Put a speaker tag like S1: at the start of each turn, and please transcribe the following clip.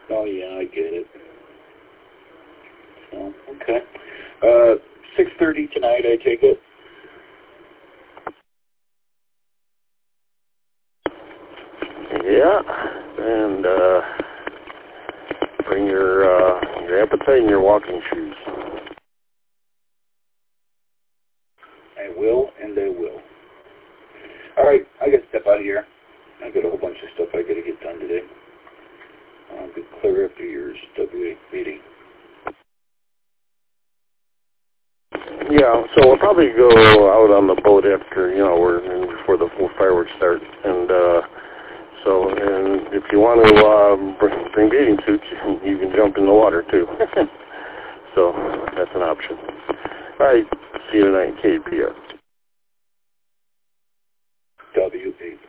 S1: Oh, yeah, I get it. So, okay. 6:30 tonight, I take it?
S2: Yeah, and bring your appetite and your walking shoes.
S1: I will, and I will. All right, I got to step out of here. I got a whole bunch of stuff I got to get done today. I'll be clear after your WA meeting.
S2: Yeah, so we'll probably go out on the boat after, before the full fireworks start. And and if you want to bring bathing suits, you can jump in the water too. So that's an option. All right, see you tonight, KPS.
S1: WA.